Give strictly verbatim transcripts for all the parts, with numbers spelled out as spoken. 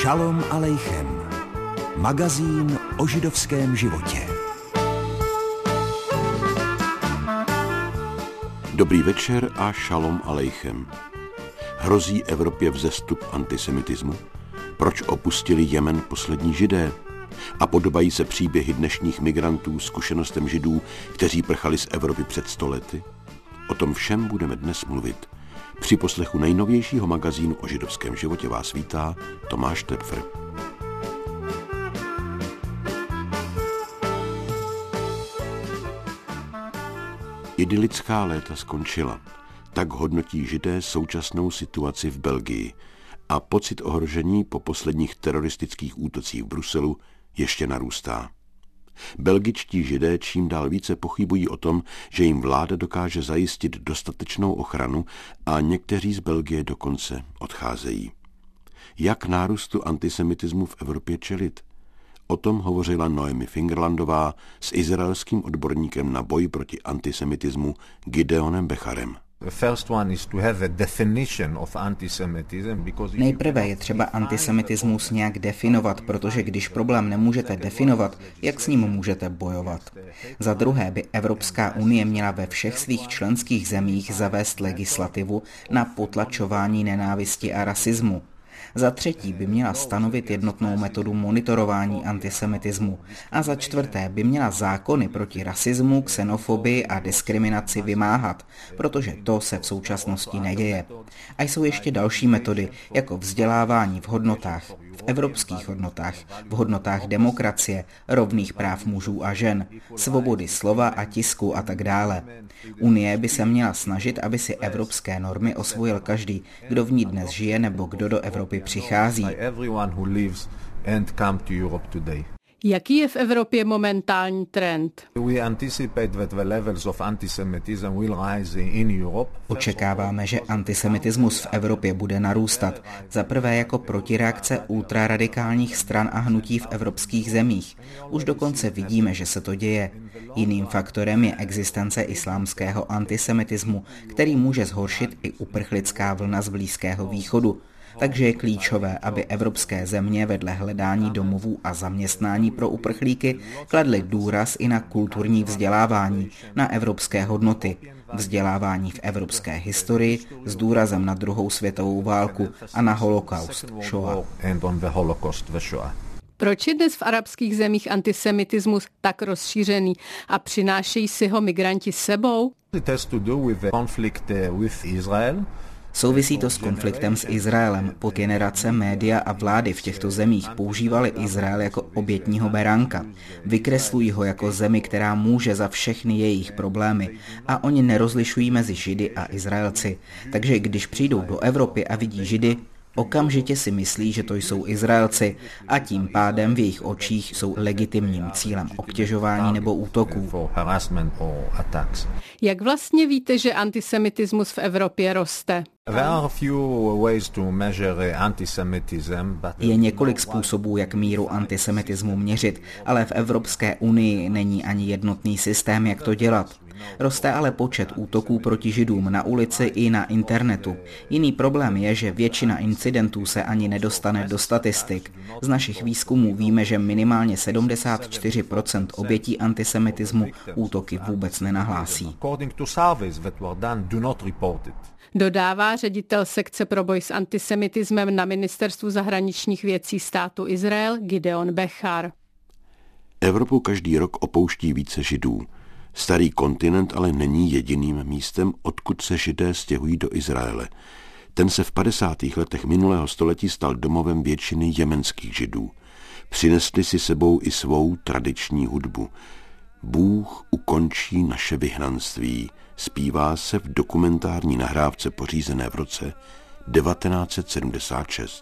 Šalom alejchem. Magazín o židovském životě. Dobrý večer a šalom alejchem. Hrozí Evropě vzestup antisemitismu? Proč opustili Jemen poslední Židé? A podobají se příběhy dnešních migrantů zkušenostem Židů, kteří prchali z Evropy před sto lety? O tom všem budeme dnes mluvit. Při poslechu nejnovějšího magazínu o židovském životě vás vítá Tomáš Tepfr. Idylická léta skončila. Tak hodnotí Židé současnou situaci v Belgii a pocit ohrožení po posledních teroristických útocích v Bruselu ještě narůstá. Belgičtí Židé čím dál více pochybují o tom, že jim vláda dokáže zajistit dostatečnou ochranu a někteří z Belgie dokonce odcházejí. Jak nárůstu antisemitismu v Evropě čelit? O tom hovořila Noemi Fingerlandová s izraelským odborníkem na boj proti antisemitismu Gideonem Becharem. Nejprve je třeba antisemitismus nějak definovat, protože když problém nemůžete definovat, jak s ním můžete bojovat. Za druhé by Evropská unie měla ve všech svých členských zemích zavést legislativu na potlačování nenávisti a rasismu. Za třetí by měla stanovit jednotnou metodu monitorování antisemitismu a za čtvrté by měla zákony proti rasismu, xenofobii a diskriminaci vymáhat, protože to se v současnosti neděje. A jsou ještě další metody, jako vzdělávání v hodnotách, v evropských hodnotách, v hodnotách demokracie, rovných práv mužů a žen, svobody slova a tisku a tak dále. Unie by se měla snažit, aby si evropské normy osvojil každý, kdo v ní dnes žije nebo kdo do Evropy přichází. Jaký je v Evropě momentální trend? Očekáváme, že antisemitismus v Evropě bude narůstat. Za prvé jako protireakce ultraradikálních stran a hnutí v evropských zemích. Už dokonce vidíme, že se to děje. Jiným faktorem je existence islámského antisemitismu, který může zhoršit i uprchlická vlna z Blízkého východu. Takže je klíčové, aby evropské země vedle hledání domovů a zaměstnání pro uprchlíky kladly důraz i na kulturní vzdělávání, na evropské hodnoty, vzdělávání v evropské historii s důrazem na druhou světovou válku a na holokaust, Shoah. Proč je dnes v arabských zemích antisemitismus tak rozšířený a přinášejí si ho migranti s sebou? Souvisí to s konfliktem s Izraelem. Po generace média a vlády v těchto zemích používali Izrael jako obětního beránka. Vykreslují ho jako zemi, která může za všechny jejich problémy. A oni nerozlišují mezi Židy a Izraelci. Takže když přijdou do Evropy a vidí Židy, okamžitě si myslí, že to jsou Izraelci a tím pádem v jejich očích jsou legitimním cílem obtěžování nebo útoků. Jak vlastně víte, že antisemitismus v Evropě roste? Je několik způsobů, jak míru antisemitismu měřit, ale v Evropské unii není ani jednotný systém, jak to dělat. Roste ale počet útoků proti Židům na ulici i na internetu. Jiný problém je, že většina incidentů se ani nedostane do statistik. Z našich výzkumů víme, že minimálně sedmdesát čtyři procent obětí antisemitismu útoky vůbec nenahlásí. Dodává ředitel sekce pro boj s antisemitismem na Ministerstvu zahraničních věcí státu Izrael Gideon Bechar. Evropu každý rok opouští více Židů. Starý kontinent ale není jediným místem, odkud se Židé stěhují do Izraele. Ten se v padesátých letech minulého století stal domovem většiny jemenských Židů. Přinesli si sebou i svou tradiční hudbu. Bůh ukončí naše vyhnanství, zpívá se v dokumentární nahrávce pořízené v roce devatenáct set sedmdesát šest.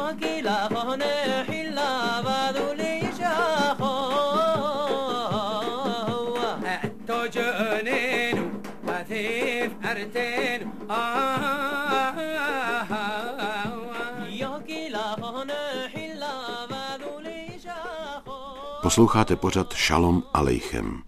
Posloucháte pořad Šalom alejchem.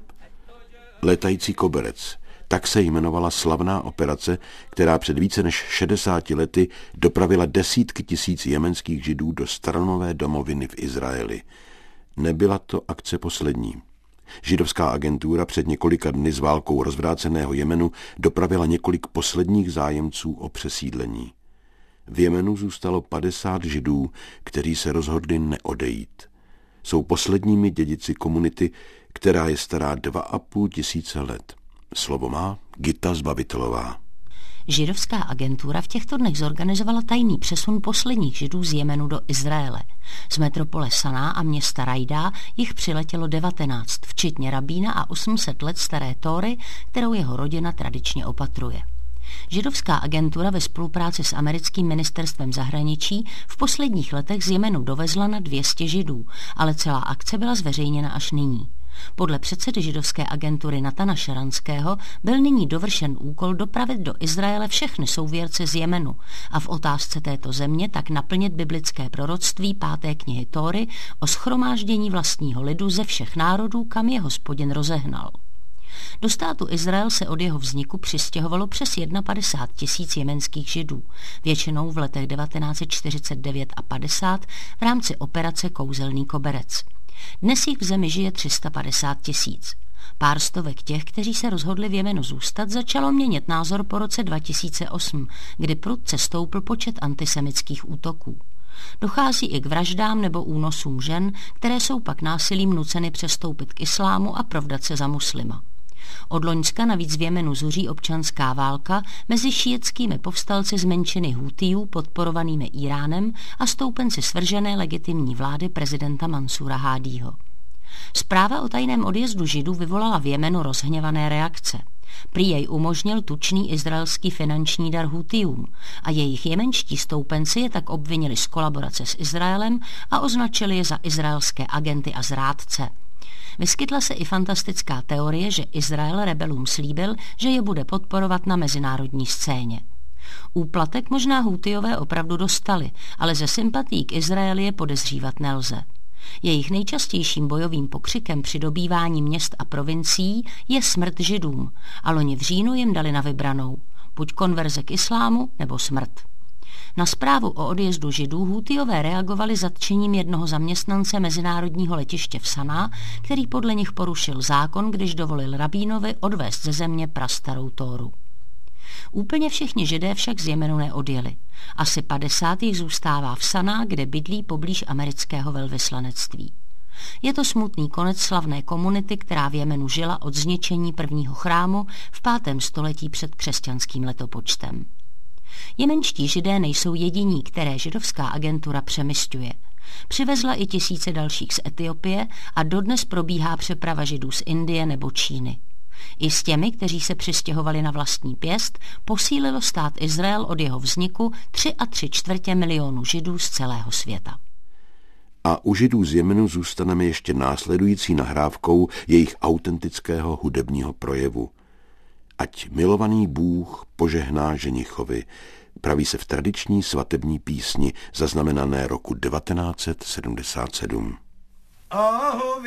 Létající koberec, tak se jmenovala slavná operace, která před více než šedesáti lety dopravila desítky tisíc jemenských židů do staronové domoviny v Izraeli. Nebyla to akce poslední. Židovská agentura před několika dny s válkou rozvráceného Jemenu dopravila několik posledních zájemců o přesídlení. V Jemenu zůstalo padesát Židů, kteří se rozhodli neodejít. Jsou posledními dědici komunity, která je stará dva a půl tisíce let. Slovo má Gita Zbavitelová. Židovská agentura v těchto dnech zorganizovala tajný přesun posledních Židů z Jemenu do Izraele. Z metropole Saná a města Rajda jich přiletělo devatenáct, včetně rabína a osm set let staré Tóry, kterou jeho rodina tradičně opatruje. Židovská agentura ve spolupráci s americkým ministerstvem zahraničí v posledních letech z Jemenu dovezla na dvě stě Židů, ale celá akce byla zveřejněna až nyní. Podle předsedy židovské agentury Natana Šaranského byl nyní dovršen úkol dopravit do Izraele všechny souvěrce z Jemenu a v otázce této země tak naplnit biblické proroctví páté knihy Tóry o shromáždění vlastního lidu ze všech národů, kam je Hospodin rozehnal. Do státu Izrael se od jeho vzniku přistěhovalo přes padesát jedna tisíc jemenských Židů, většinou v letech devatenáct set čtyřicet devět a padesát v rámci operace Kouzelný koberec. Dnes jich v zemi žije tři sta padesát tisíc. Pár stovek těch, kteří se rozhodli v Jemenu zůstat, začalo měnit názor po roce dva tisíce osm, kdy prudce stoupl počet antisemitských útoků. Dochází i k vraždám nebo únosům žen, které jsou pak násilím nuceny přestoupit k islámu a provdat se za muslima. Od loňska navíc v Jemenu zuří občanská válka mezi šíitskými povstalci z menšiny Hútijů podporovanými Íránem a stoupenci svržené legitimní vlády prezidenta Mansura Hádího. Zpráva o tajném odjezdu Židů vyvolala v Jemenu rozhněvané reakce. Prý jej umožnil tučný izraelský finanční dar Hútijům a jejich jemenští stoupenci je tak obvinili z kolaborace s Izraelem a označili je za izraelské agenty a zrádce. Vyskytla se i fantastická teorie, že Izrael rebelům slíbil, že je bude podporovat na mezinárodní scéně. Úplatek možná Hútijové opravdu dostali, ale ze sympatií k Izraeli je podezřívat nelze. Jejich nejčastějším bojovým pokřikem při dobývání měst a provincií je smrt Židům a loni v říjnu jim dali na vybranou, buď konverze k islámu nebo smrt. Na zprávu o odjezdu Židů Hútijové reagovali zatčením jednoho zaměstnance mezinárodního letiště v Saná, který podle nich porušil zákon, když dovolil rabínovi odvést ze země prastarou Tóru. Úplně všichni Židé však z Jemenu neodjeli. Asi padesát jich zůstává v Saná, kde bydlí poblíž amerického velvyslanectví. Je to smutný konec slavné komunity, která v Jemenu žila od zničení prvního chrámu v pátém století před křesťanským letopočtem. Jemenští Židé nejsou jediní, které židovská agentura přemysťuje. Přivezla i tisíce dalších z Etiopie a dodnes probíhá přeprava Židů z Indie nebo Číny. I s těmi, kteří se přistěhovali na vlastní pěst, posílilo stát Izrael od jeho vzniku tři a tři čtvrtě milionu Židů z celého světa. A u Židů z Jemenu zůstaneme ještě následující nahrávkou jejich autentického hudebního projevu. Ať milovaný Bůh požehná ženichovi, praví se v tradiční svatební písni zaznamenané roku devatenáct set sedmdesát sedm. Oh,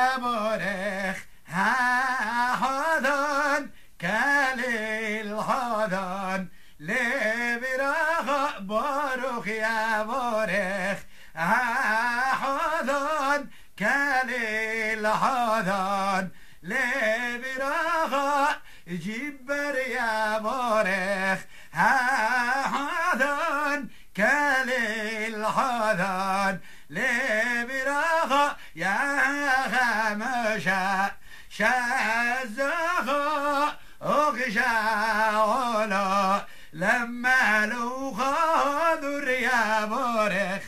جبر يا بورخ هادان كليل هادان لبراغ يا غمشا شازغ اغشا ولا لما لو غادر يا بورخ.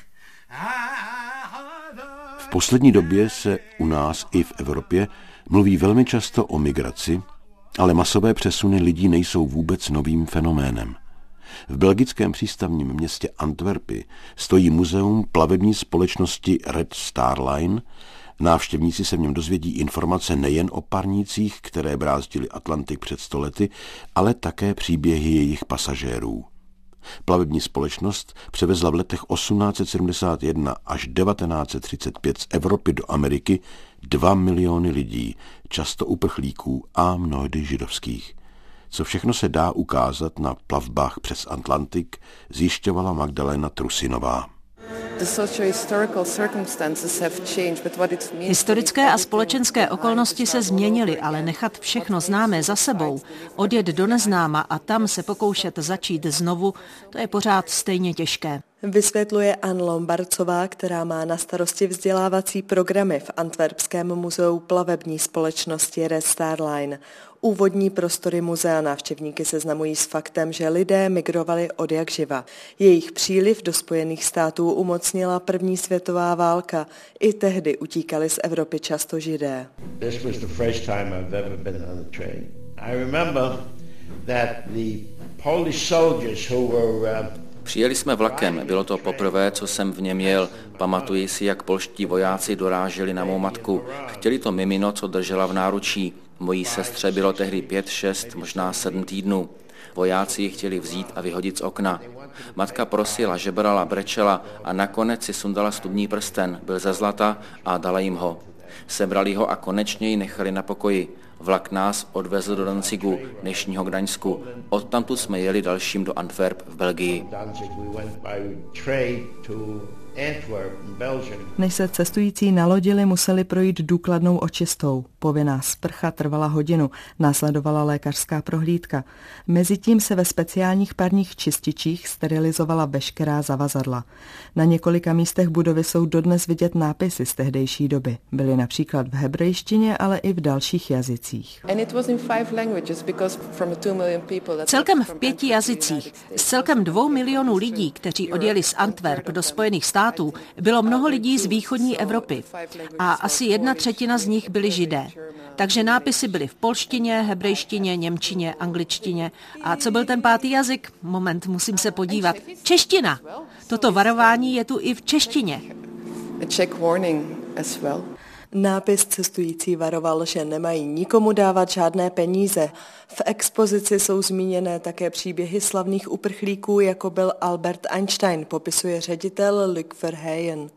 V poslední době se u nás i v Evropě mluví velmi často o migraci, ale masové přesuny lidí nejsou vůbec novým fenoménem. V belgickém přístavním městě Antwerpy stojí muzeum plavební společnosti Red Star Line. Návštěvníci se v něm dozvědí informace nejen o parnících, které brázdily Atlantik před sto lety, ale také příběhy jejich pasažérů. Plavební společnost převezla v letech osmnáct set sedmdesát jedna až devatenáct set třicet pět z Evropy do Ameriky dva miliony lidí, často uprchlíků a mnohdy židovských. Co všechno se dá ukázat na plavbách přes Atlantik, zjišťovala Magdalena Trusinová. Historické a společenské okolnosti se změnily, ale nechat všechno známé za sebou, odjet do neznáma a tam se pokoušet začít znovu, to je pořád stejně těžké. Vysvětluje Ann Lombardcová, která má na starosti vzdělávací programy v Antwerpském muzeu plavební společnosti Red Star Line. Úvodní prostory muzea návštěvníky seznamují s faktem, že lidé migrovali od jak živa. Jejich příliv do Spojených států umocnila první světová válka. I tehdy utíkali z Evropy často Židé. This was the first time I've ever been on a train. I remember that the Polish soldiers who were uh, Přijeli jsme vlakem, bylo to poprvé, co jsem v něm jel. Pamatuji si, jak polští vojáci doráželi na mou matku. Chtěli to mimino, co držela v náručí. Mojí sestře bylo tehdy pět, šest, možná sedm týdnů. Vojáci ji chtěli vzít a vyhodit z okna. Matka prosila, žebrala, brečela a nakonec si sundala stubní prsten, byl ze zlata a dala jim ho. Sebrali ho a konečně ji nechali na pokoji. Vlak nás odvezl do Danzigu, dnešního Gdaňsku. Odtamtud jsme jeli dalším do Antwerp v Belgii. Než se cestující nalodili, museli projít důkladnou očistou. Povinná sprcha trvala hodinu, následovala lékařská prohlídka. Mezitím se ve speciálních parních čističích sterilizovala veškerá zavazadla. Na několika místech budovy jsou dodnes vidět nápisy z tehdejší doby. Byly například v hebrejštině, ale i v dalších jazycích. Celkem v pěti jazycích. Z celkem dvou milionů lidí, kteří odjeli z Antwerp do Spojených států, bylo mnoho lidí z východní Evropy a asi jedna třetina z nich byli Židé. Takže nápisy byly v polštině, hebrejštině, němčině, angličtině. A co byl ten pátý jazyk? Moment, musím se podívat. Čeština! Toto varování je tu i v češtině. Nápis cestující varoval, že nemají nikomu dávat žádné peníze. V expozici jsou zmíněné také příběhy slavných uprchlíků, jako byl Albert Einstein, popisuje ředitel Luc Verheyen.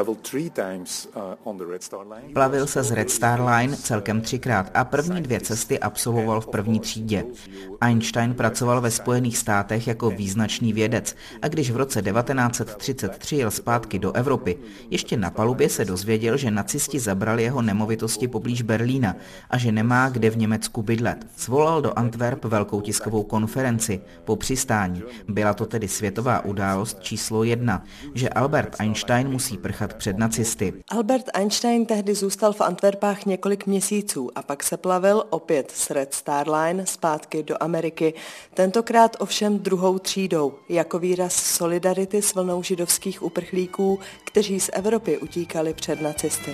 Plavil se z Red Star Line celkem třikrát a první dvě cesty absolvoval v první třídě. Einstein pracoval ve Spojených státech jako význačný vědec a když v roce devatenáct set třicet tři jel zpátky do Evropy, ještě na palubě se dozvěděl, že nacisti zabrali jeho nemovitosti poblíž Berlína a že nemá kde v Německu bydlet. Svolal do Antwerp velkou tiskovou konferenci po přistání. Byla to tedy světová událost číslo jedna, že Albert Einstein musí prchat před nacisty. Albert Einstein tehdy zůstal v Antwerpách několik měsíců a pak se plavil opět z Red Star Line zpátky do Ameriky. Tentokrát ovšem druhou třídou, jako výraz solidarity s vlnou židovských uprchlíků, kteří z Evropy utíkali před nacisty.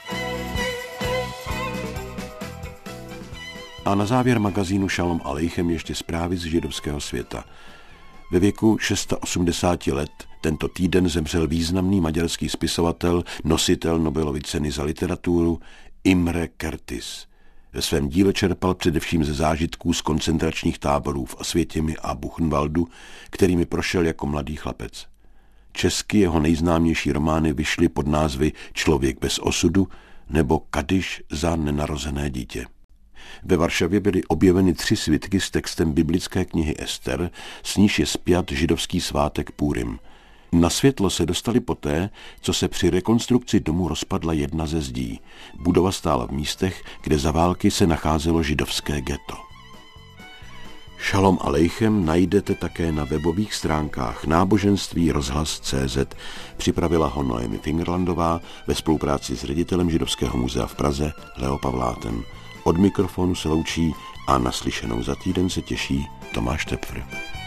A na závěr magazínu Shalom Aleichem ještě zprávy z židovského světa. Ve věku osmdesáti šesti let tento týden zemřel významný maďarský spisovatel, nositel Nobelovy ceny za literaturu Imre Kertész. Ve svém díle čerpal především ze zážitků z koncentračních táborů v Osvětimi a Buchenwaldu, kterými prošel jako mladý chlapec. Česky jeho nejznámější romány vyšly pod názvy Člověk bez osudu nebo Kadiš za nenarozené dítě. Ve Varšavě byly objeveny tři svitky s textem biblické knihy Ester, s níž je spjat židovský svátek Púrim. Na světlo se dostali poté, co se při rekonstrukci domu rozpadla jedna ze zdí. Budova stála v místech, kde za války se nacházelo židovské ghetto. Shalom Aleichem najdete také na webových stránkách náboženství rozhlas tečka cé zet. Připravila ho Noemi Fingerlandová ve spolupráci s ředitelem Židovského muzea v Praze Leo Pavlátem. Od mikrofonu se loučí a naslyšenou za týden se těší Tomáš Tepfr.